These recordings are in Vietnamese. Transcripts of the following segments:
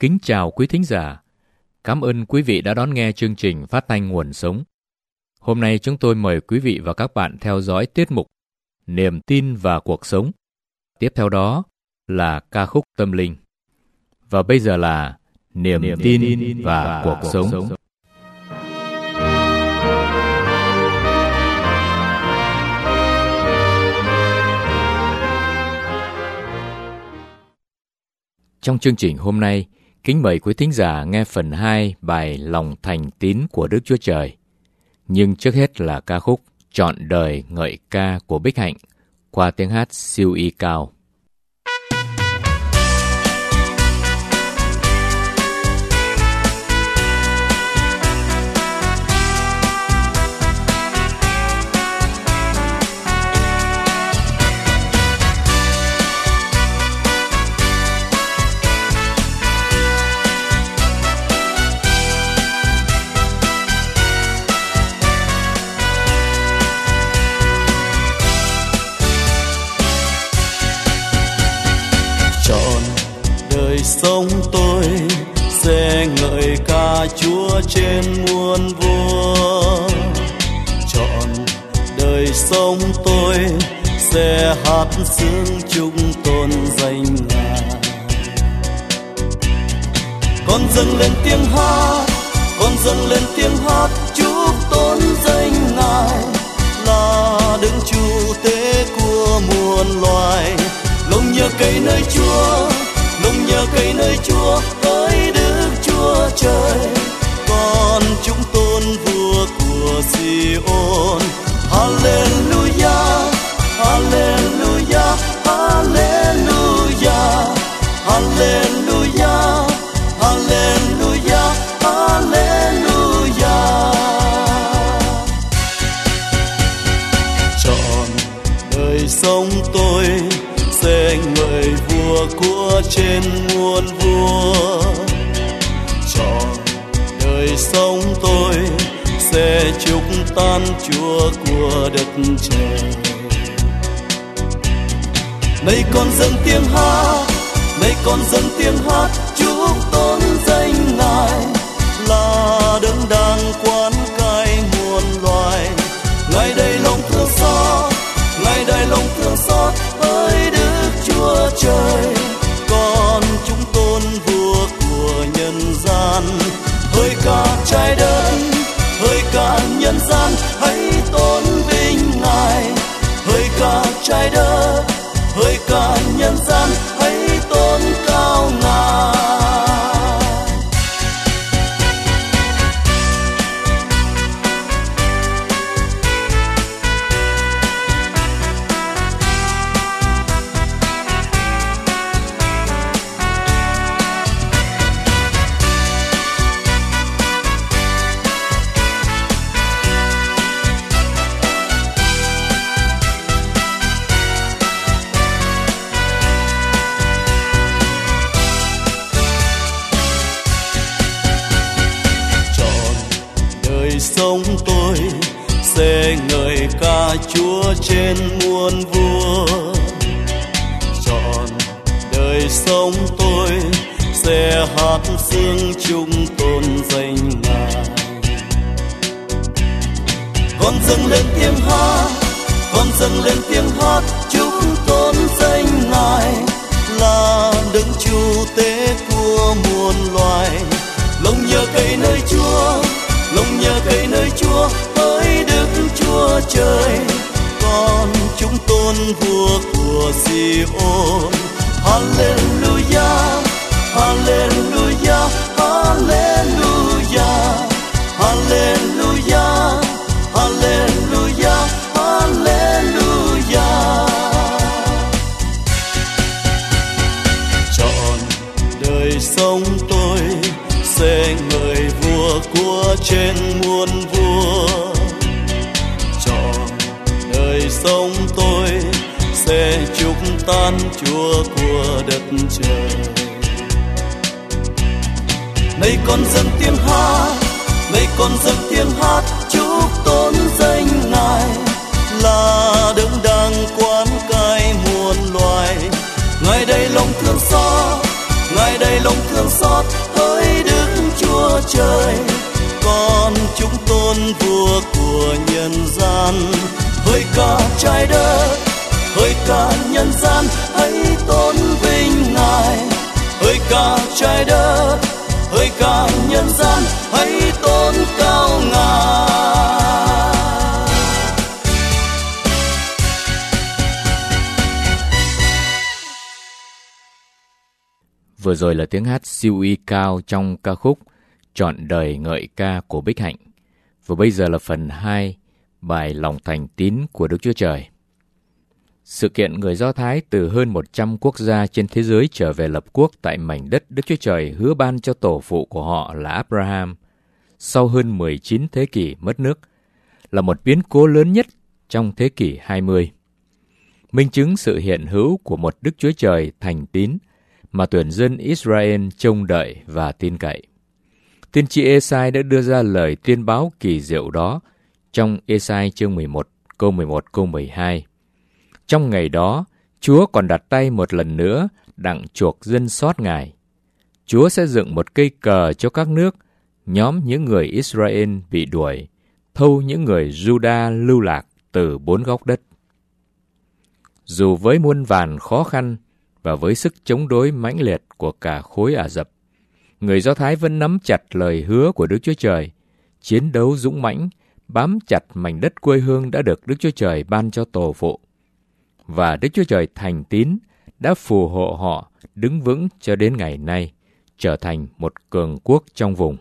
Kính chào quý thính giả. Cảm ơn quý vị đã đón nghe chương trình Phát thanh Nguồn Sống. Hôm nay chúng tôi mời quý vị và các bạn theo dõi tiết mục Niềm tin và cuộc sống. Tiếp theo đó là ca khúc tâm linh. Và bây giờ là Niềm tin và cuộc sống. Trong chương trình hôm nay, kính mời quý thính giả nghe phần 2 bài Lòng Thành Tín của Đức Chúa Trời. Nhưng trước hết là ca khúc Trọn Đời Ngợi Ca của Bích Hạnh qua tiếng hát siêu y cao. Sống tôi sẽ ngợi ca Chúa trên muôn vua. Trọn đời sống tôi sẽ hát xướng chúc tôn danh Ngài. Con dâng lên tiếng hát, con dâng lên tiếng hát chúc tôn danh Ngài, là đấng chủ tế của muôn loài. Lòng nhớ cây nơi Chúa, lòng nhớ cây nơi Chúa ơi Đức Chúa Trời. Con chúng tôn vua của Sion. Hallelujah, Hallelujah, Hallelujah, Hallelujah, Hallelujah, Hallelujah. Trọn đời sống tôi sẽ ngợi vua của trên muôn vua. Trọn đời sống tôi sẽ chúc tan Chúa của đất trời. Này con dâng tiếng hát, này con dâng tiếng hát chúc tôn danh Ngài, là đấng đang quán cai muôn loài. Ngài đầy lòng thương xót, Ngài đầy lòng thương xót ơi Đức Chúa Trời. Con chúng tôn vua của nhân gian, hỡi cả trái đất, hỡi cả nhân gian hãy tôn vinh Ngài. Hỡi cả trái đất, hỡi cả nhân gian hãy tôn cao Ngài. Sống tôi sẽ ngợi ca Chúa trên muôn vua. Trọn đời sống tôi sẽ hát xướng chúc tôn danh Ngài. Con dâng lên tiếng hát, con dâng lên tiếng hát chúc tôn danh Ngài, là đấng chủ tế của muôn loài. Lòng nhớ cây nơi Chúa, lòng nhớ cây nơi Chúa ơi Đức Chúa Trời. Con chúng tôn vua của Sion. Hallelujah, Hallelujah, Hallelujah, Hallelujah, Hallelujah, Hallelujah. Trọn đời sống tôi sẽ ngợi vua của trên muôn vua. Trọn đời sống tôi sẽ chúc tan Chúa của đất trời. Này con dâng tiếng hát, này con dâng tiếng hát chúc tôn danh Ngài, là đấng đang quán cai muôn loài. Ngài đầy lòng thương xót, Ngài đầy lòng thương xót hỡi Đức Chúa Trời. Con chúng tôn vua của nhân gian, hỡi cả trái đất, hỡi cả nhân gian, hãy tôn vinh Ngài. Hỡi cả trái đất, hỡi cả nhân gian, hãy tôn cao Ngài. Vừa rồi là tiếng hát siêu uy cao trong ca khúc Trọn đời ngợi ca của Bích Hạnh. Và bây giờ là phần 2, bài Lòng thành tín của Đức Chúa Trời. Sự kiện người Do Thái từ hơn 100 quốc gia trên thế giới trở về lập quốc tại mảnh đất Đức Chúa Trời hứa ban cho tổ phụ của họ là Abraham sau hơn 19 thế kỷ mất nước, là một biến cố lớn nhất trong thế kỷ 20. Minh chứng sự hiện hữu của một Đức Chúa Trời thành tín mà tuyển dân Israel trông đợi và tin cậy. Tiên tri Ê-sai đã đưa ra lời tiên báo kỳ diệu đó trong Ê-sai chương 11, câu 12. Trong ngày đó, Chúa còn đặt tay một lần nữa đặng chuộc dân sót Ngài. Chúa sẽ dựng một cây cờ cho các nước, nhóm những người Israel bị đuổi, thâu những người Juda lưu lạc từ 4 góc đất. Dù với muôn vàn khó khăn và với sức chống đối mãnh liệt của cả khối Ả Rập, người Do Thái vẫn nắm chặt lời hứa của Đức Chúa Trời, chiến đấu dũng mãnh, bám chặt mảnh đất quê hương đã được Đức Chúa Trời ban cho tổ phụ. Và Đức Chúa Trời thành tín đã phù hộ họ đứng vững cho đến ngày nay, trở thành một cường quốc trong vùng.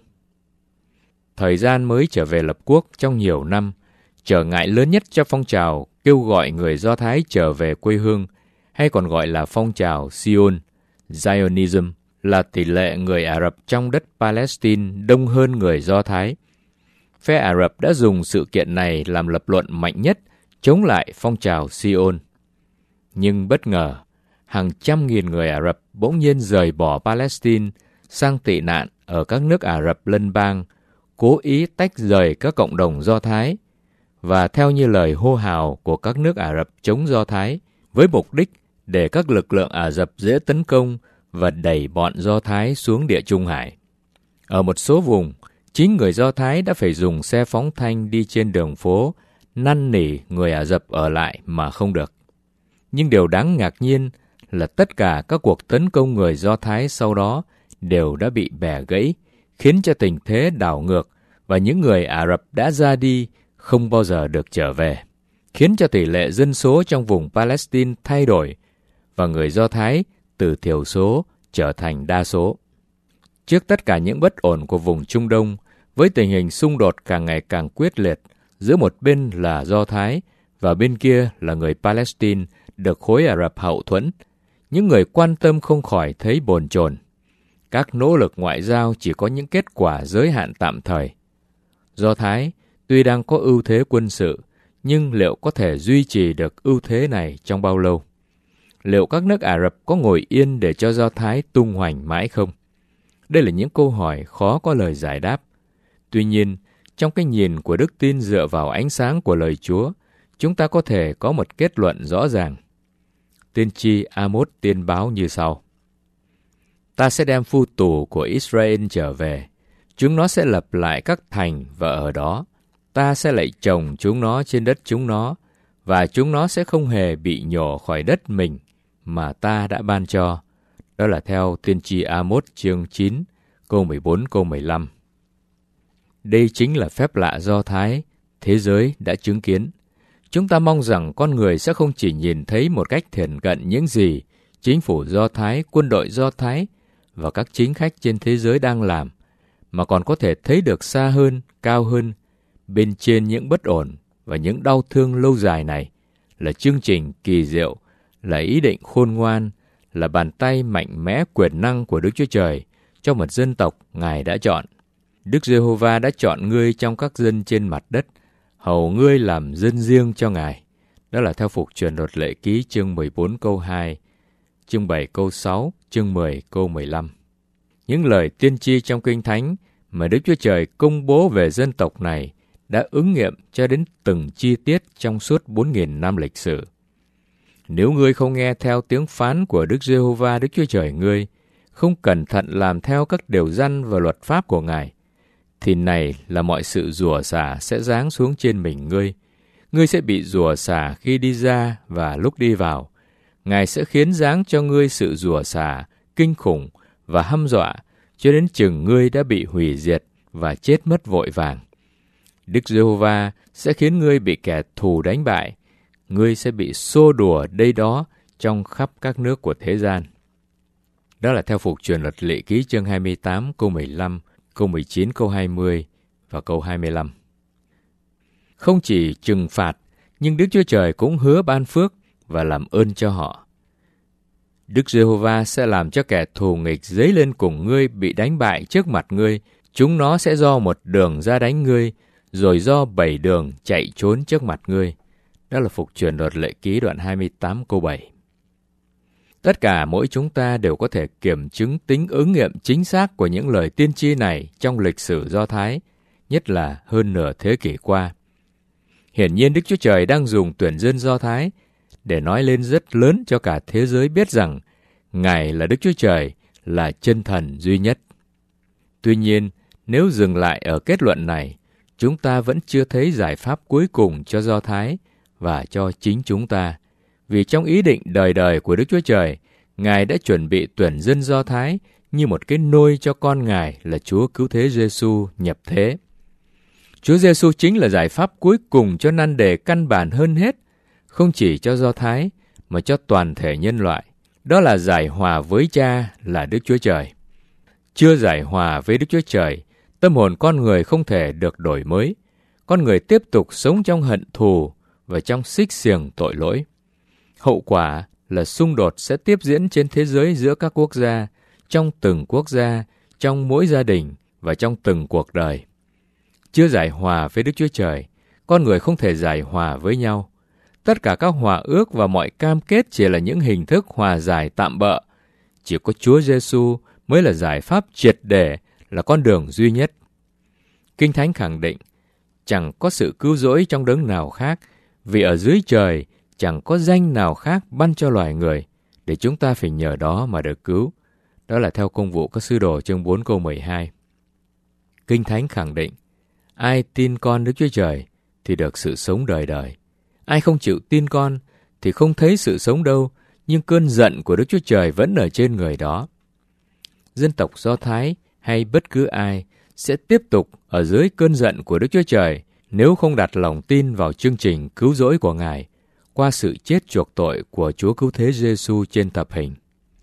Thời gian mới trở về lập quốc trong nhiều năm, trở ngại lớn nhất cho phong trào kêu gọi người Do Thái trở về quê hương, hay còn gọi là phong trào Sion, Zionism, là tỷ lệ người Ả Rập trong đất Palestine đông hơn người Do Thái. Phe Ả Rập đã dùng sự kiện này làm lập luận mạnh nhất chống lại phong trào Sion. Nhưng bất ngờ, hàng trăm nghìn người Ả Rập bỗng nhiên rời bỏ Palestine sang tị nạn ở các nước Ả Rập lân bang, cố ý tách rời các cộng đồng Do Thái, và theo như lời hô hào của các nước Ả Rập chống Do Thái, với mục đích để các lực lượng Ả Rập dễ tấn công và đẩy bọn Do Thái xuống Địa Trung Hải. Ở một số vùng, chính người Do Thái đã phải dùng xe phóng thanh đi trên đường phố, năn nỉ người Ả Rập ở lại mà không được. Nhưng điều đáng ngạc nhiên là tất cả các cuộc tấn công người Do Thái sau đó đều đã bị bẻ gãy, khiến cho tình thế đảo ngược và những người Ả Rập đã ra đi không bao giờ được trở về, khiến cho tỷ lệ dân số trong vùng Palestine thay đổi và người Do Thái từ thiểu số trở thành đa số. Trước tất cả những bất ổn của vùng Trung Đông, với tình hình xung đột càng ngày càng quyết liệt giữa một bên là Do Thái và bên kia là người Palestine được khối Ả Rập hậu thuẫn, những người quan tâm không khỏi thấy bồn chồn. Các nỗ lực ngoại giao chỉ có những kết quả giới hạn tạm thời. Do Thái tuy đang có ưu thế quân sự, nhưng liệu có thể duy trì được ưu thế này trong bao lâu? Liệu các nước Ả Rập có ngồi yên để cho Do Thái tung hoành mãi không? Đây là những câu hỏi khó có lời giải đáp. Tuy nhiên, trong cái nhìn của đức tin dựa vào ánh sáng của lời Chúa, chúng ta có thể có một kết luận rõ ràng. Tiên tri Amos tiên báo như sau: Ta sẽ đem phu tù của Israel trở về, chúng nó sẽ lập lại các thành và ở đó. Ta sẽ lại trồng chúng nó trên đất chúng nó, và chúng nó sẽ không hề bị nhổ khỏi đất mình mà ta đã ban cho. Đó là theo tiên tri Amos chương 9, câu 14, câu 15. Đây chính là phép lạ Do Thái, thế giới đã chứng kiến. Chúng ta mong rằng con người sẽ không chỉ nhìn thấy một cách thiển cận những gì chính phủ Do Thái, quân đội Do Thái và các chính khách trên thế giới đang làm, mà còn có thể thấy được xa hơn, cao hơn, bên trên những bất ổn và những đau thương lâu dài này, là chương trình kỳ diệu, là ý định khôn ngoan, là bàn tay mạnh mẽ quyền năng của Đức Chúa Trời cho một dân tộc Ngài đã chọn. Đức Giê-hô-va đã chọn ngươi trong các dân trên mặt đất, hầu ngươi làm dân riêng cho Ngài. Đó là theo Phục Truyền Luật Lệ Ký chương 14 câu 2, chương 7 câu 6, chương 10 câu 15. Những lời tiên tri trong Kinh Thánh mà Đức Chúa Trời công bố về dân tộc này đã ứng nghiệm cho đến từng chi tiết trong suốt 4.000 năm lịch sử. Nếu ngươi không nghe theo tiếng phán của Đức Giê-hô-va Đức Chúa Trời ngươi, không cẩn thận làm theo các điều răn và luật pháp của Ngài, thì này là mọi sự rủa xả sẽ giáng xuống trên mình ngươi. Ngươi sẽ bị rủa xả khi đi ra và lúc đi vào. Ngài sẽ khiến giáng cho ngươi sự rủa xả, kinh khủng và hăm dọa, cho đến chừng ngươi đã bị hủy diệt và chết mất vội vàng. Đức Giê-hô-va sẽ khiến ngươi bị kẻ thù đánh bại. Ngươi sẽ bị xô đùa đây đó trong khắp các nước của thế gian. Đó là theo Phục Truyền Luật Lệ Ký chương 28 câu 15, câu 19, câu 20 và câu 25. Không chỉ trừng phạt, nhưng Đức Chúa Trời cũng hứa ban phước và làm ơn cho họ. Đức Giê-hô-va sẽ làm cho kẻ thù nghịch dấy lên cùng ngươi bị đánh bại trước mặt ngươi. Chúng nó sẽ do một đường ra đánh ngươi, rồi do 7 đường chạy trốn trước mặt ngươi. Đó là Phục Truyền Luật Lệ Ký đoạn 28 câu 7. Tất cả mỗi chúng ta đều có thể kiểm chứng tính ứng nghiệm chính xác của những lời tiên tri này trong lịch sử Do Thái, nhất là hơn nửa thế kỷ qua. Hiển nhiên Đức Chúa Trời đang dùng tuyển dân Do Thái để nói lên rất lớn cho cả thế giới biết rằng Ngài là Đức Chúa Trời, là chân thần duy nhất. Tuy nhiên, nếu dừng lại ở kết luận này, chúng ta vẫn chưa thấy giải pháp cuối cùng cho Do Thái và cho chính chúng ta. Vì trong ý định đời đời của Đức Chúa Trời, Ngài đã chuẩn bị tuyển dân Do Thái như một cái nôi cho con Ngài là Chúa Cứu Thế Giê-xu nhập thế. Chúa Giê-xu chính là giải pháp cuối cùng cho nan đề căn bản hơn hết, không chỉ cho Do Thái mà cho toàn thể nhân loại. Đó là giải hòa với Cha là Đức Chúa Trời. Chưa giải hòa với Đức Chúa Trời, tâm hồn con người không thể được đổi mới. Con người tiếp tục sống trong hận thù và trong xích xiềng tội lỗi. Hậu quả là xung đột sẽ tiếp diễn trên thế giới giữa các quốc gia, trong từng quốc gia, trong mỗi gia đình và trong từng cuộc đời. Chưa giải hòa với Đức Chúa Trời, con người không thể giải hòa với nhau. Tất cả các hòa ước và mọi cam kết chỉ là những hình thức hòa giải tạm bợ. Chỉ có Chúa Giê-xu mới là giải pháp triệt để, là con đường duy nhất. Kinh Thánh khẳng định, chẳng có sự cứu rỗi trong đấng nào khác, vì ở dưới trời chẳng có danh nào khác ban cho loài người, để chúng ta phải nhờ đó mà được cứu. Đó là theo Công vụ các sứ đồ chương 4 câu 12. Kinh Thánh khẳng định, ai tin con Đức Chúa Trời thì được sự sống đời đời. Ai không chịu tin con thì không thấy sự sống đâu, nhưng cơn giận của Đức Chúa Trời vẫn ở trên người đó. Dân tộc Do Thái hay bất cứ ai sẽ tiếp tục ở dưới cơn giận của Đức Chúa Trời nếu không đặt lòng tin vào chương trình cứu rỗi của Ngài qua sự chết chuộc tội của Chúa Cứu Thế Giê-xu trên thập hình.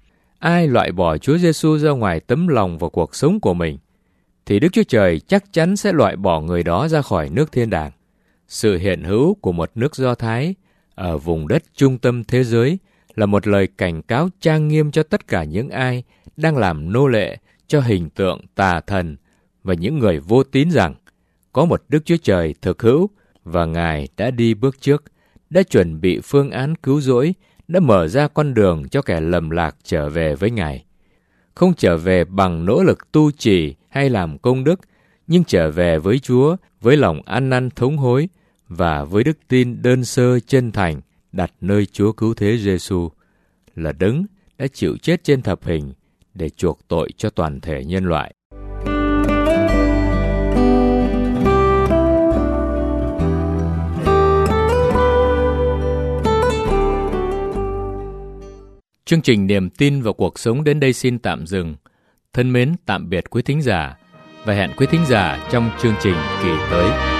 Ai loại bỏ Chúa Giê-xu ra ngoài tấm lòng và cuộc sống của mình, thì Đức Chúa Trời chắc chắn sẽ loại bỏ người đó ra khỏi nước thiên đàng. Sự hiện hữu của một nước Do Thái ở vùng đất trung tâm thế giới là một lời cảnh cáo trang nghiêm cho tất cả những ai đang làm nô lệ cho hình tượng tà thần và những người vô tín rằng có một Đức Chúa Trời thực hữu và Ngài đã đi bước trước, đã chuẩn bị phương án cứu rỗi, đã mở ra con đường cho kẻ lầm lạc trở về với Ngài. Không trở về bằng nỗ lực tu trì hay làm công đức, nhưng trở về với Chúa với lòng ăn năn thống hối và với đức tin đơn sơ chân thành đặt nơi Chúa Cứu Thế Giê-xu, là đấng đã chịu chết trên thập hình để chuộc tội cho toàn thể nhân loại. Chương trình Niềm tin vào cuộc sống đến đây xin tạm dừng. Thân mến tạm biệt quý thính giả và hẹn quý thính giả trong chương trình kỳ tới.